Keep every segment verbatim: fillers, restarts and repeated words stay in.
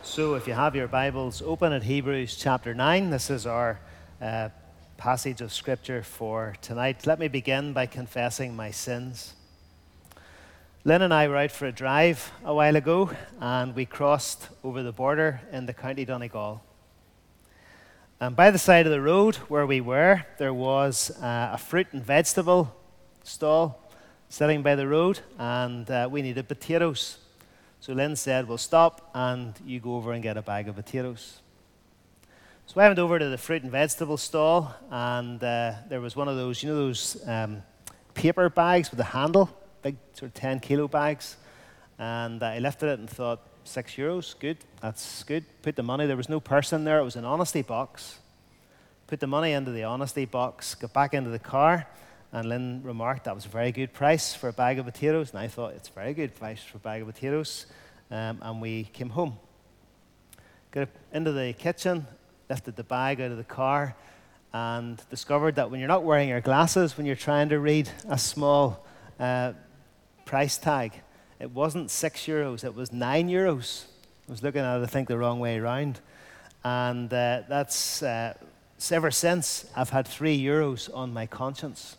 So if you have your Bibles open at Hebrews chapter nine, this is our uh, passage of Scripture for tonight. Let me begin by confessing my sins. Lynn and I were out for a drive a while ago, and we crossed over the border in the County Donegal. And by the side of the road where we were, there was uh, a fruit and vegetable stall sitting by the road, and uh, we needed potatoes. So Lynn said, we'll stop and you go over and get a bag of potatoes. So I went over to the fruit and vegetable stall, and uh, there was one of those, you know those um, paper bags with a handle, big sort of ten kilo bags. And uh, I lifted it and thought, six euros, good, that's good. Put the money, there was no purse in there, it was an honesty box. Put the money into the honesty box, got back into the car, and Lynn remarked that was a very good price for a bag of potatoes. And I thought, it's a very good price for a bag of potatoes. Um, and we came home. Got into the kitchen, lifted the bag out of the car, and discovered that when you're not wearing your glasses, when you're trying to read a small uh, price tag, it wasn't six euros, it was nine euros. I was looking at it, I think, the wrong way around. And uh, that's, uh, ever since, I've had three euros on my conscience.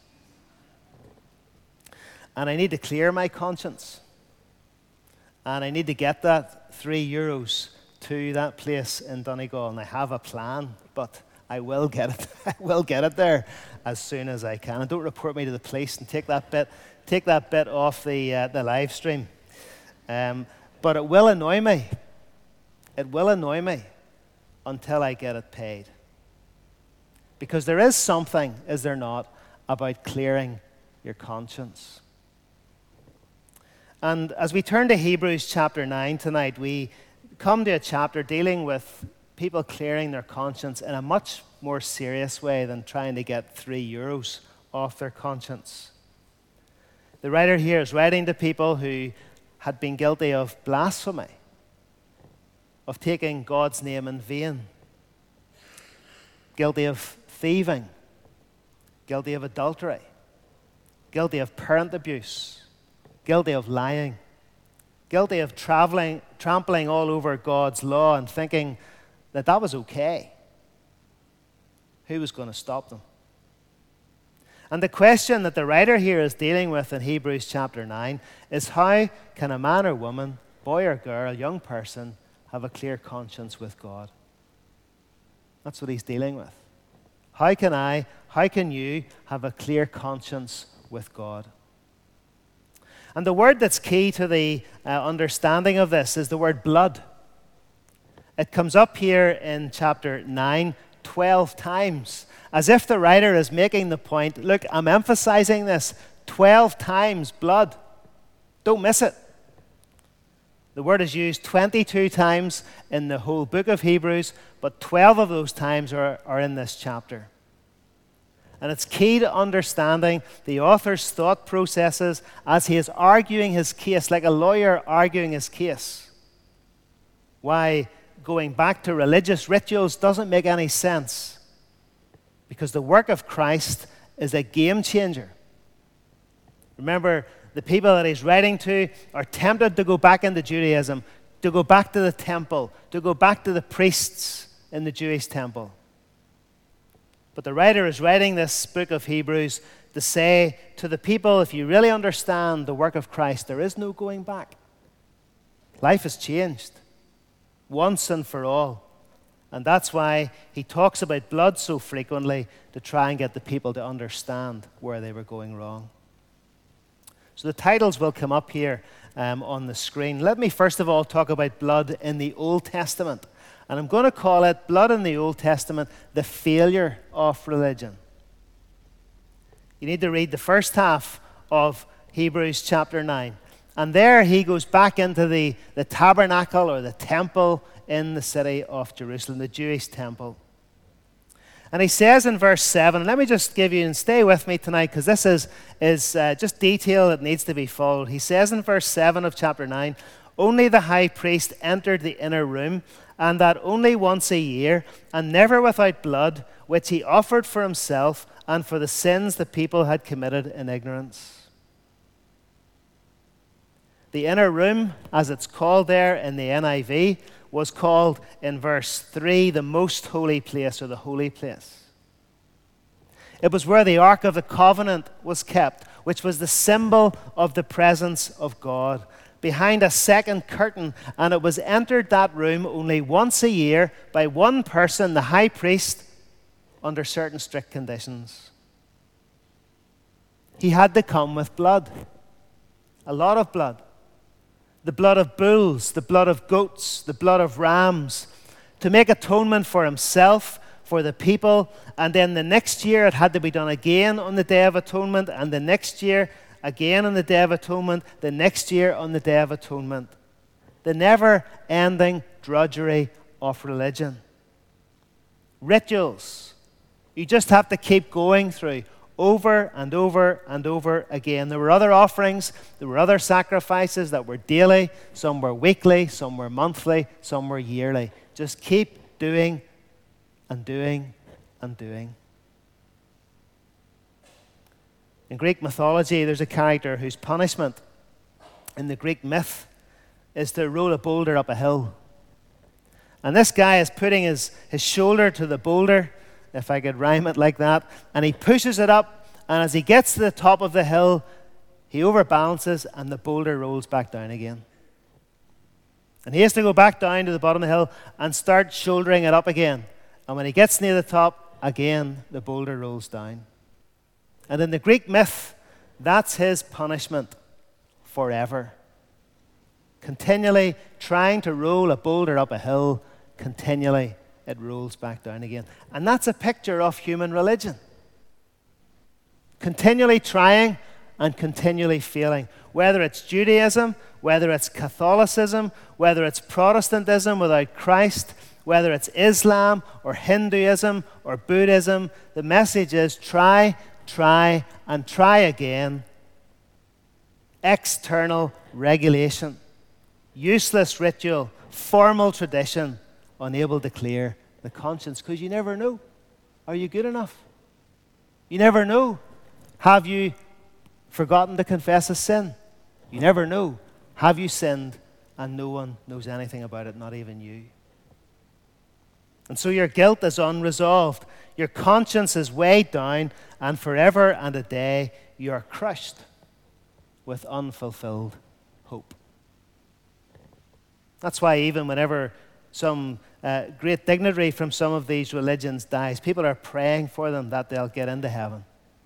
And I need to clear my conscience. And I need to get that three euros to that place in Donegal. And I have a plan, but I will get it. I will get it there as soon as I can. And don't report me to the police and take that bit, take that bit off the uh, the live stream. Um, but it will annoy me. It will annoy me until I get it paid. Because there is something, is there not, about clearing your conscience. And as we turn to Hebrews chapter nine tonight, we come to a chapter dealing with people clearing their conscience in a much more serious way than trying to get three euros off their conscience. The writer here is writing to people who had been guilty of blasphemy, of taking God's name in vain, guilty of thieving, guilty of adultery, guilty of parent abuse, guilty of lying, guilty of traveling, trampling all over God's law and thinking that that was okay. Who was going to stop them? And the question that the writer here is dealing with in Hebrews chapter nine is, how can a man or woman, boy or girl, young person, have a clear conscience with God? That's what he's dealing with. How can I, how can you have a clear conscience with God? And the word that's key to the uh, understanding of this is the word blood. It comes up here in chapter nine twelve times, as if the writer is making the point, look, I'm emphasizing this, twelve times blood. Don't miss it. The word is used twenty-two times in the whole book of Hebrews, but twelve of those times are, are in this chapter. And it's key to understanding the author's thought processes as he is arguing his case, like a lawyer arguing his case. Why going back to religious rituals doesn't make any sense. Because the work of Christ is a game changer. Remember, the people that he's writing to are tempted to go back into Judaism, to go back to the temple, to go back to the priests in the Jewish temple. But the writer is writing this book of Hebrews to say to the people, if you really understand the work of Christ, there is no going back. Life has changed once and for all. And that's why he talks about blood so frequently, to try and get the people to understand where they were going wrong. So the titles will come up here um, on the screen. Let me first of all talk about blood in the Old Testament. And I'm going to call it, blood in the Old Testament, the failure of religion. You need to read the first half of Hebrews chapter nine. And there he goes back into the, the tabernacle or the temple in the city of Jerusalem, the Jewish temple. And he says in verse seven, and let me just give you, and stay with me tonight, because this is, is uh, just detail that needs to be followed. He says in verse seven of chapter nine, only the high priest entered the inner room, and that only once a year, and never without blood, which he offered for himself and for the sins the people had committed in ignorance. The inner room, as it's called there in the N I V, was called in verse three the most holy place, or the holy place. It was where the Ark of the Covenant was kept, which was the symbol of the presence of God, behind a second curtain, and it was entered that room only once a year by one person, the high priest, under certain strict conditions. He had to come with blood, a lot of blood. The blood of bulls, the blood of goats, the blood of rams, to make atonement for himself, for the people. And then the next year it had to be done again on the Day of Atonement, and the next year again on the Day of Atonement, the next year on the Day of Atonement. The never-ending drudgery of religion. Rituals you just have to keep going through over and over and over again. There were other offerings, there were other sacrifices that were daily, some were weekly, some were monthly, some were yearly. Just keep doing and doing and doing. In Greek mythology, there's a character whose punishment in the Greek myth is to roll a boulder up a hill. And this guy is putting his, his shoulder to the boulder, if I could rhyme it like that, and he pushes it up, and as he gets to the top of the hill, he overbalances, and the boulder rolls back down again. And he has to go back down to the bottom of the hill and start shouldering it up again. And when he gets near the top, again, the boulder rolls down. And in the Greek myth, that's his punishment forever. Continually trying to roll a boulder up a hill, continually it rolls back down again. And that's a picture of human religion. Continually trying and continually failing. Whether it's Judaism, whether it's Catholicism, whether it's Protestantism without Christ, whether it's Islam or Hinduism or Buddhism, the message is try, try, and try again. External regulation, useless ritual, formal tradition, unable to clear the conscience, because you never know. Are you good enough? You never know. Have you forgotten to confess a sin? You never know. Have you sinned and no one knows anything about it, not even you? And so your guilt is unresolved. Your conscience is weighed down, and forever and a day you are crushed with unfulfilled hope. That's why even whenever some uh, great dignitary from some of these religions dies, people are praying for them that they'll get into heaven.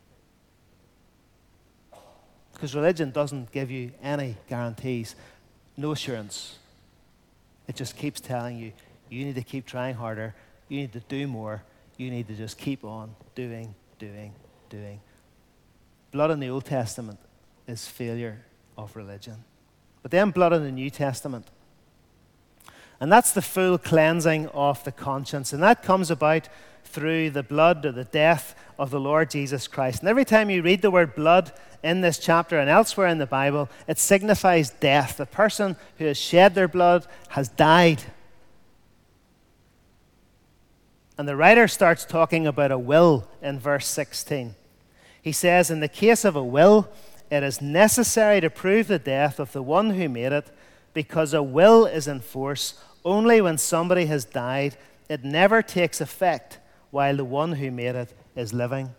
Because religion doesn't give you any guarantees, no assurance. It just keeps telling you, you need to keep trying harder, you need to do more, you need to just keep on doing, doing, doing. Blood in the Old Testament is failure of religion. But then blood in the New Testament. And that's the full cleansing of the conscience. And that comes about through the blood or the death of the Lord Jesus Christ. And every time you read the word blood in this chapter and elsewhere in the Bible, it signifies death. The person who has shed their blood has died. And the writer starts talking about a will in verse sixteen. He says, in the case of a will, it is necessary to prove the death of the one who made it, because a will is in force only when somebody has died. It never takes effect while the one who made it is living.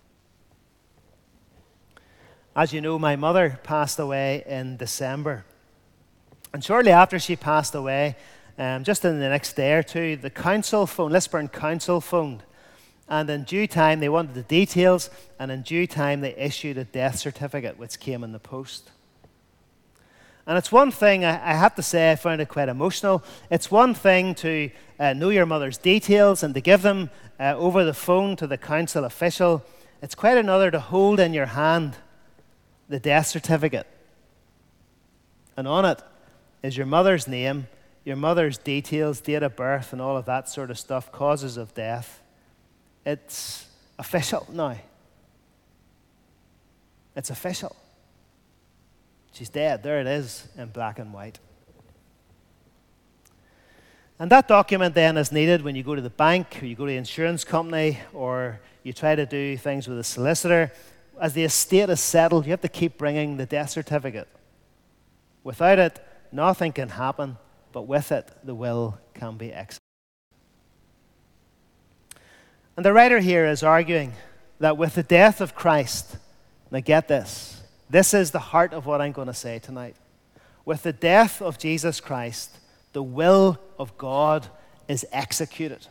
As you know, my mother passed away in December. And shortly after she passed away, um, just in the next day or two, the council phoned, Lisburn Council phoned. And in due time, they wanted the details, and in due time, they issued a death certificate, which came in the post. And it's one thing, I, I have to say, I found it quite emotional. It's one thing to uh, know your mother's details and to give them uh, over the phone to the council official. It's quite another to hold in your hand the death certificate. And on it is your mother's name, your mother's details, date of birth, and all of that sort of stuff, causes of death. It's official now. It's official. She's dead. There it is in black and white. And that document then is needed when you go to the bank, or you go to the insurance company, or you try to do things with a solicitor. As the estate is settled, you have to keep bringing the death certificate. Without it, nothing can happen but with it, the will can be executed. And the writer here is arguing that with the death of Christ, now get this, this is the heart of what I'm going to say tonight. With the death of Jesus Christ, the will of God is executed.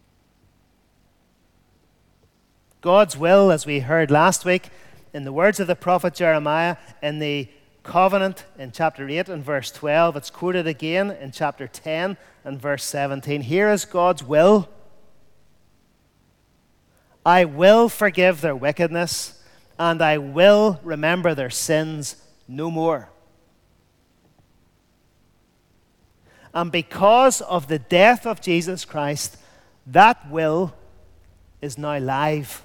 God's will, as we heard last week, in the words of the prophet Jeremiah, in the covenant in chapter eight and verse twelve, it's quoted again in chapter ten and verse seventeen. Here is God's will. I will forgive their wickedness, and I will remember their sins no more. And because of the death of Jesus Christ, that will is now live.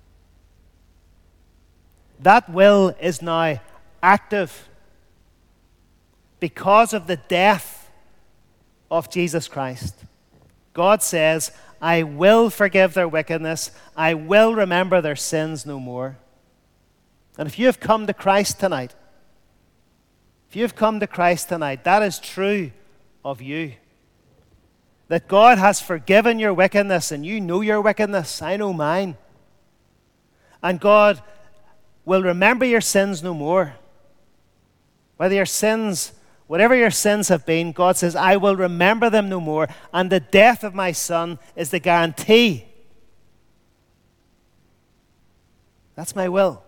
That will is now active. Because of the death of Jesus Christ, God says, I will forgive their wickedness. I will remember their sins no more. And if you have come to Christ tonight, if you have come to Christ tonight, that is true of you. That God has forgiven your wickedness, and you know your wickedness. I know mine. And God will remember your sins no more. Whether your sins, whatever your sins have been, God says, I will remember them no more. And the death of my Son is the guarantee. That's my will.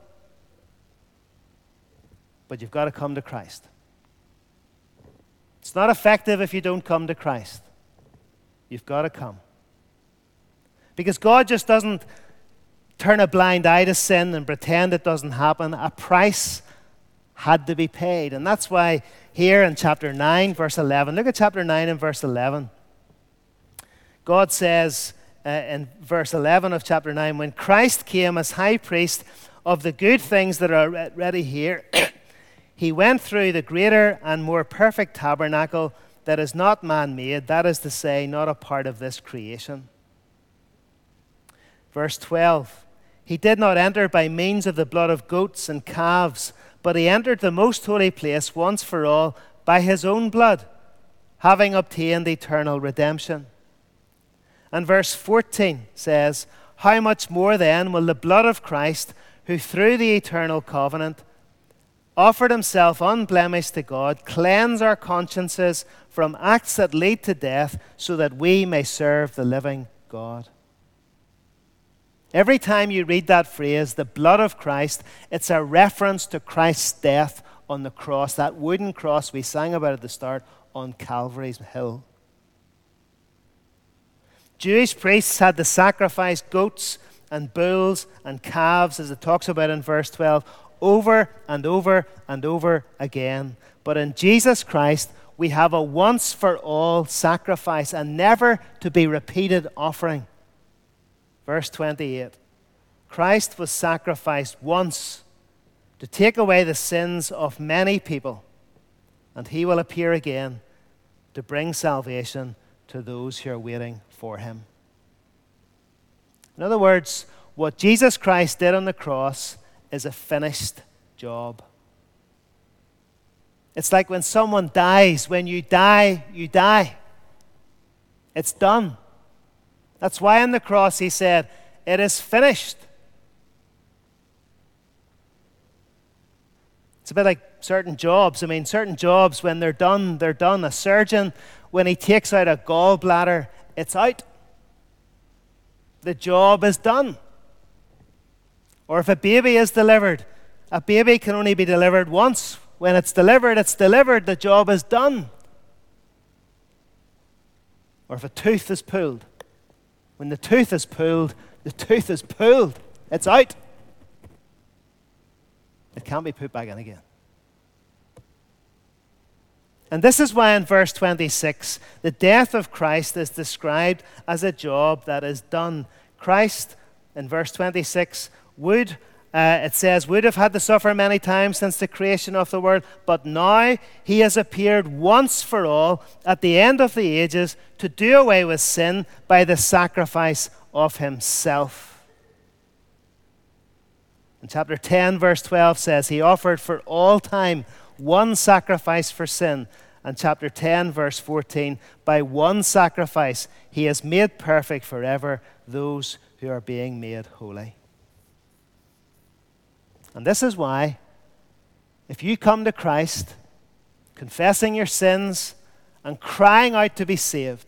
But you've got to come to Christ. It's not effective if you don't come to Christ. You've got to come. Because God just doesn't turn a blind eye to sin and pretend it doesn't happen. A price had to be paid. And that's why here in chapter nine, verse eleven, look at chapter nine and verse eleven. God says uh, in verse eleven of chapter nine, when Christ came as high priest of the good things that are already here, he went through the greater and more perfect tabernacle that is not man-made, that is to say, not a part of this creation. Verse twelve, he did not enter by means of the blood of goats and calves, but he entered the most holy place once for all by his own blood, having obtained eternal redemption. And verse fourteen says, how much more then will the blood of Christ, who through the eternal covenant offered himself unblemished to God, cleanse our consciences from acts that lead to death, so that we may serve the living God. Every time you read that phrase, the blood of Christ, it's a reference to Christ's death on the cross, that wooden cross we sang about at the start on Calvary's hill. Jewish priests had to sacrifice goats and bulls and calves, as it talks about in verse twelve, over and over and over again. But in Jesus Christ, we have a once-for-all sacrifice, a never-to-be-repeated offering. Verse twenty-eight, Christ was sacrificed once to take away the sins of many people, and he will appear again to bring salvation to those who are waiting for him. In other words, what Jesus Christ did on the cross is a finished job. It's like when someone dies. When you die, you die. It's done. That's why on the cross he said, it is finished. It's a bit like certain jobs. I mean, certain jobs, when they're done, they're done. A surgeon, when he takes out a gallbladder, it's out. The job is done. Or if a baby is delivered, a baby can only be delivered once. When it's delivered, it's delivered. The job is done. Or if a tooth is pulled, when the tooth is pulled, the tooth is pulled. It's out. It can't be put back in again. And this is why in verse twenty-six, the death of Christ is described as a job that is done. Christ, in verse twenty-six, would, uh, it says, would have had to suffer many times since the creation of the world, but now he has appeared once for all at the end of the ages to do away with sin by the sacrifice of himself. In chapter ten, verse twelve says, he offered for all time one sacrifice for sin, And chapter ten, verse fourteen, by one sacrifice he has made perfect forever those who are being made holy. And this is why, if you come to Christ, confessing your sins and crying out to be saved,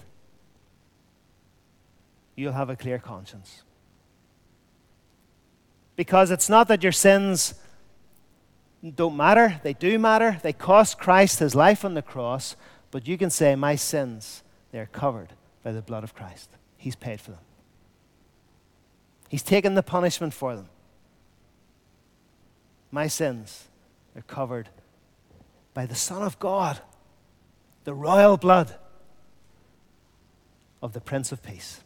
you'll have a clear conscience. Because it's not that your sins don't matter. They do matter. They cost Christ his life on the cross. But you can say, my sins, they're covered by the blood of Christ. He's paid for them. He's taken the punishment for them. My sins are covered by the Son of God, the royal blood of the Prince of Peace.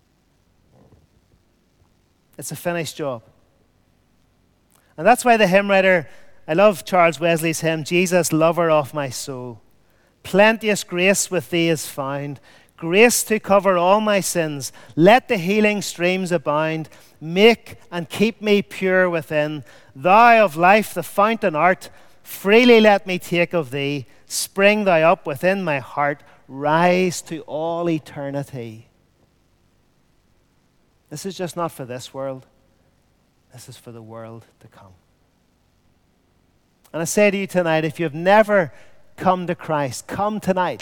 It's a finished job. And that's why the hymn writer, I love Charles Wesley's hymn, Jesus, lover of my soul. Plenteous grace with thee is found, grace to cover all my sins. Let the healing streams abound, make and keep me pure within. Thou of life the fountain art, freely let me take of thee. Spring thou up within my heart, rise to all eternity. This is just not for this world. This is for the world to come. And I say to you tonight, if you've never come to Christ, come tonight.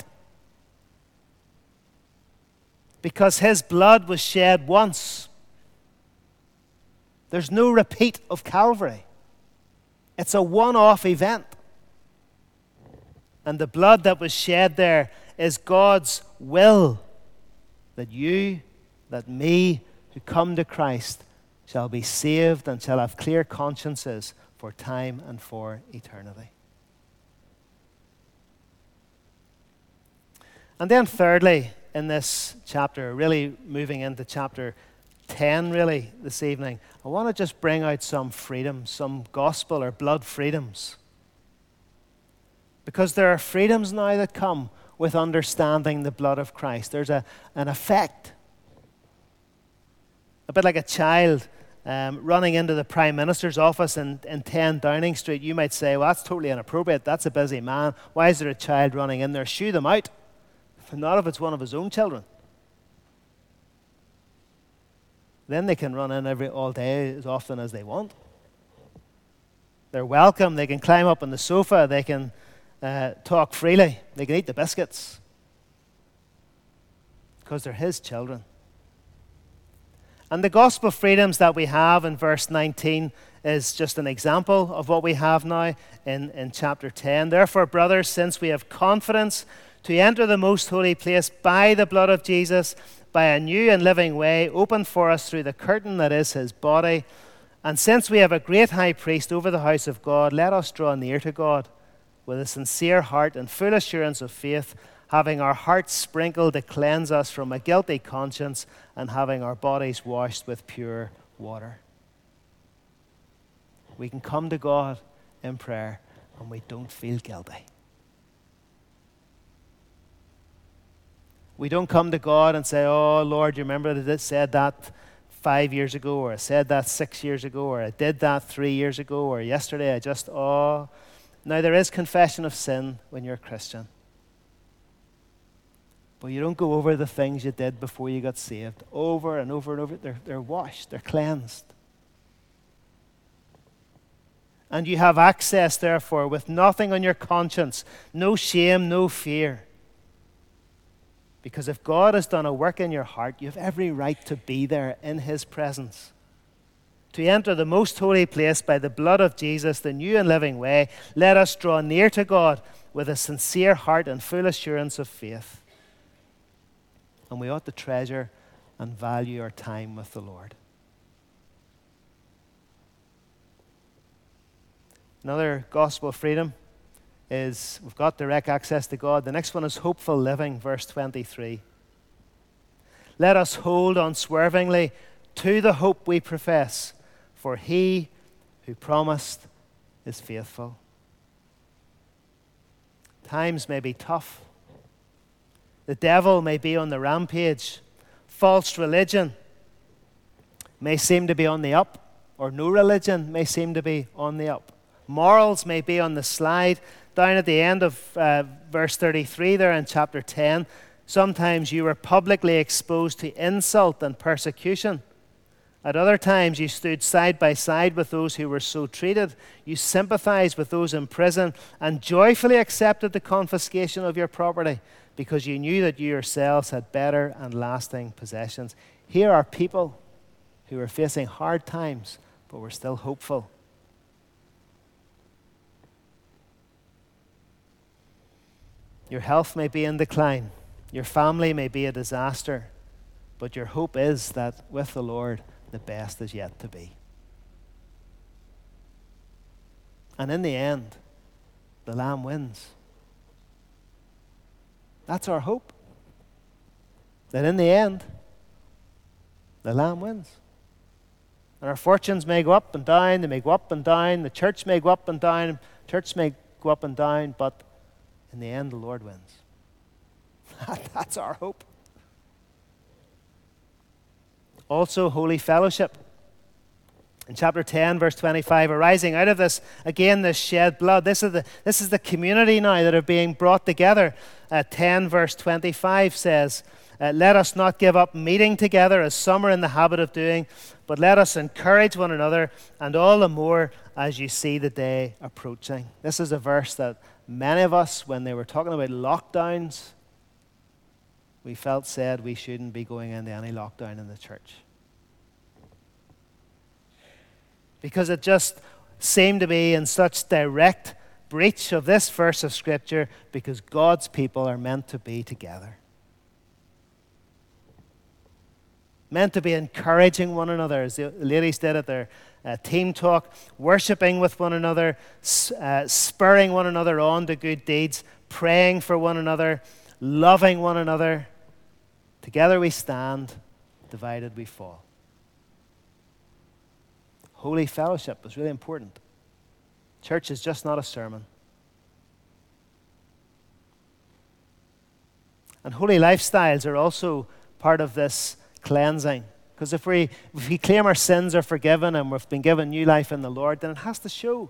Because his blood was shed once. There's no repeat of Calvary. It's a one-off event. And the blood that was shed there is God's will that you, that me, who come to Christ shall be saved and shall have clear consciences for time and for eternity. And then thirdly, in this chapter, really moving into chapter ten really this evening, I want to just bring out some freedoms, some gospel or blood freedoms. Because there are freedoms now that come with understanding the blood of Christ. There's a, an effect. A bit like a child um, running into the Prime Minister's office in, in ten Downing Street. You might say, well, that's totally inappropriate. That's a busy man. Why is there a child running in there? Shoo them out. Not if it's one of his own children. Then they can run in every all day as often as they want. They're welcome. They can climb up on the sofa. They can uh, talk freely. They can eat the biscuits. Because they're his children. And the gospel freedoms that we have in verse nineteen is just an example of what we have now in, in chapter ten. Therefore, brothers, since we have confidence to enter the most holy place by the blood of Jesus, by a new and living way opened for us through the curtain that is his body, and since we have a great high priest over the house of God, let us draw near to God with a sincere heart and full assurance of faith, having our hearts sprinkled to cleanse us from a guilty conscience, and having our bodies washed with pure water. We can come to God in prayer and we don't feel guilty. We don't come to God and say, oh, Lord, you remember that I said that five years ago, or I said that six years ago, or I did that three years ago, or yesterday I just, oh. Now, there is confession of sin when you're a Christian. But you don't go over the things you did before you got saved. Over and over and over. They're, they're washed. They're cleansed. And you have access, therefore, with nothing on your conscience. No shame, no fear. Because if God has done a work in your heart, you have every right to be there in his presence. To enter the most holy place by the blood of Jesus, the new and living way, let us draw near to God with a sincere heart and full assurance of faith. And we ought to treasure and value our time with the Lord. Another gospel freedom is we've got direct access to God. The next one is hopeful living, verse twenty-three. Let us hold unswervingly to the hope we profess, for he who promised is faithful. Times may be tough. The devil may be on the rampage. False religion may seem to be on the up, or no religion may seem to be on the up. Morals may be on the slide. down at the end of uh, verse thirty-three there in chapter ten, sometimes you were publicly exposed to insult and persecution. At other times, you stood side by side with those who were so treated. You sympathized with those in prison and joyfully accepted the confiscation of your property because you knew that you yourselves had better and lasting possessions. Here are people who are facing hard times, but were still hopeful. Your health may be in decline. Your family may be a disaster. But your hope is that with the Lord, the best is yet to be. And in the end, the Lamb wins. That's our hope. That in the end, the Lamb wins. And our fortunes may go up and down, they may go up and down, the church may go up and down, church may go up and down, but in the end, the Lord wins. That's our hope. Also, holy fellowship. In chapter ten, verse twenty-five, arising out of this, again, this shed blood. This is the, this is the community now that are being brought together. Uh, ten, verse twenty-five says, uh, let us not give up meeting together as some are in the habit of doing, but let us encourage one another, and all the more as you see the day approaching. This is a verse that many of us, when they were talking about lockdowns, we felt said we shouldn't be going into any lockdown in the church. Because it just seemed to be in such direct breach of this verse of Scripture, because God's people are meant to be together. Meant to be encouraging one another, as the ladies did at their uh, team talk, worshiping with one another, uh, spurring one another on to good deeds, praying for one another, loving one another. Together we stand, divided we fall. Holy fellowship is really important. Church is just not a sermon. And holy lifestyles are also part of this cleansing. Because if we, if we claim our sins are forgiven and we've been given new life in the Lord, then it has to show.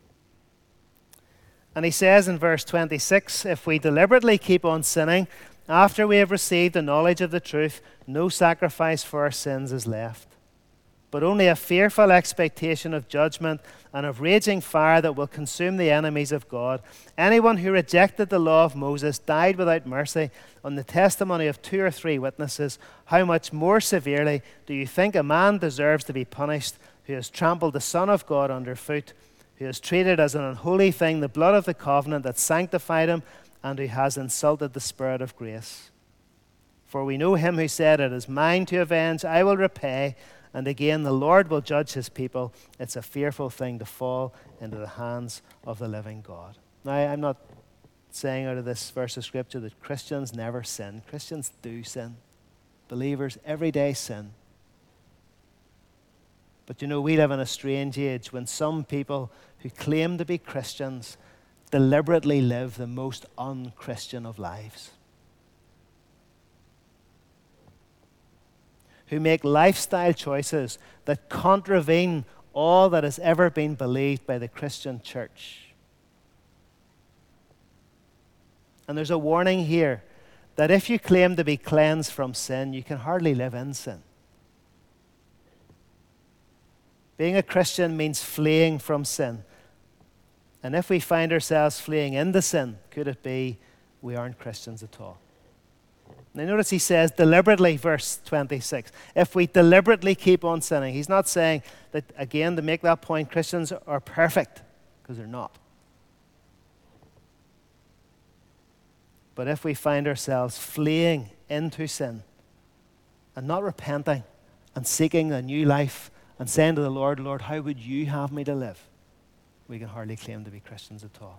And he says in verse twenty-six, if we deliberately keep on sinning, after we have received the knowledge of the truth, no sacrifice for our sins is left, but only a fearful expectation of judgment and of raging fire that will consume the enemies of God. Anyone who rejected the law of Moses died without mercy on the testimony of two or three witnesses. How much more severely do you think a man deserves to be punished who has trampled the Son of God underfoot, who has treated as an unholy thing the blood of the covenant that sanctified him, and who has insulted the Spirit of grace? For we know him who said, it is mine to avenge, I will repay. And again, the Lord will judge his people. It's a fearful thing to fall into the hands of the living God. Now, I'm not saying out of this verse of Scripture that Christians never sin. Christians do sin. Believers every day sin. But you know, we live in a strange age when some people who claim to be Christians deliberately live the most un-Christian of lives. Who make lifestyle choices that contravene all that has ever been believed by the Christian church. And there's a warning here that if you claim to be cleansed from sin, you can hardly live in sin. Being a Christian means fleeing from sin. And if we find ourselves fleeing into sin, could it be we aren't Christians at all? Now notice he says deliberately, verse twenty-six. If we deliberately keep on sinning, he's not saying that, again, to make that point, Christians are perfect, because they're not. But if we find ourselves fleeing into sin and not repenting and seeking a new life and saying to the Lord, Lord, how would you have me to live? We can hardly claim to be Christians at all.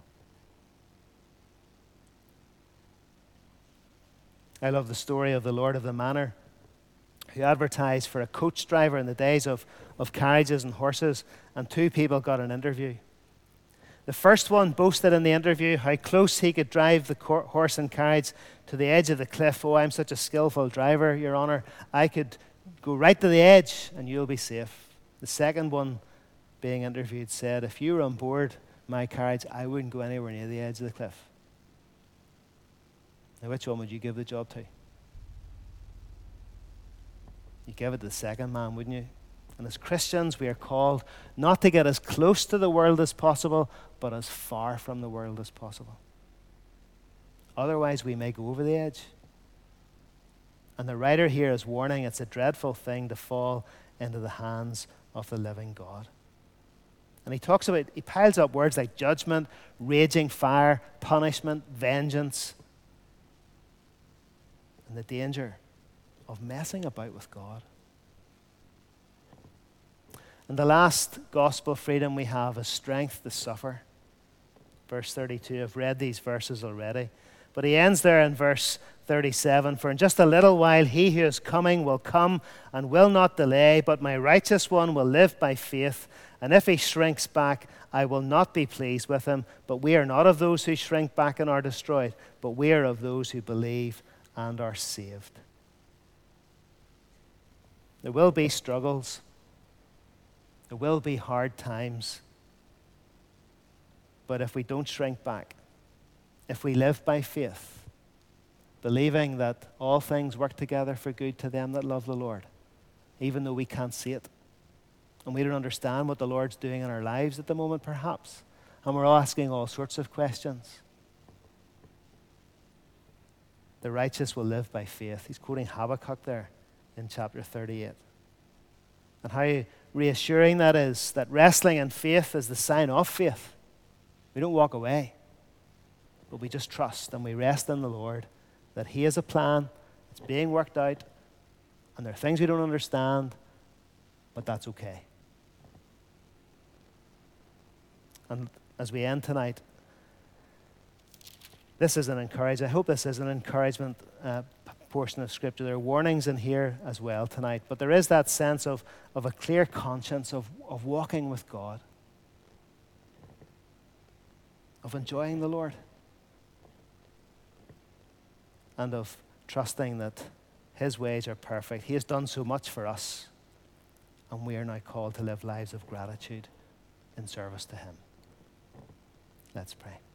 I love the story of the Lord of the Manor, who advertised for a coach driver in the days of, of carriages and horses, and two people got an interview. The first one boasted in the interview how close he could drive the cor- horse and carriage to the edge of the cliff. Oh, I'm such a skillful driver, Your Honor. I could go right to the edge and you'll be safe. The second one being interviewed said, if you were on board my courage, I wouldn't go anywhere near the edge of the cliff. Now, which one would you give the job to? You give it to the second man, wouldn't you? And as Christians, we are called not to get as close to the world as possible, but as far from the world as possible. Otherwise, we may go over the edge. And the writer here is warning it's a dreadful thing to fall into the hands of the living God. And he talks about, he piles up words like judgment, raging fire, punishment, vengeance, and the danger of messing about with God. And the last gospel freedom we have is strength to suffer. Verse thirty-two, I've read these verses already. But he ends there in verse thirty-seven, for in just a little while he who is coming will come and will not delay, but my righteous one will live by faith. And if he shrinks back, I will not be pleased with him. But we are not of those who shrink back and are destroyed, but we are of those who believe and are saved. There will be struggles. There will be hard times. But if we don't shrink back, if we live by faith, believing that all things work together for good to them that love the Lord, even though we can't see it, and we don't understand what the Lord's doing in our lives at the moment, perhaps, and we're all asking all sorts of questions, the righteous will live by faith. He's quoting Habakkuk there in chapter thirty-eight. And how reassuring that is, that wrestling in faith is the sign of faith. We don't walk away, but we just trust and we rest in the Lord that He has a plan, it's being worked out, and there are things we don't understand, but that's okay. And as we end tonight, this is an encouragement. I hope this is an encouragement uh, portion of Scripture. There are warnings in here as well tonight, but there is that sense of, of a clear conscience of, of walking with God, of enjoying the Lord, and of trusting that His ways are perfect. He has done so much for us, and we are now called to live lives of gratitude in service to Him. Let's pray.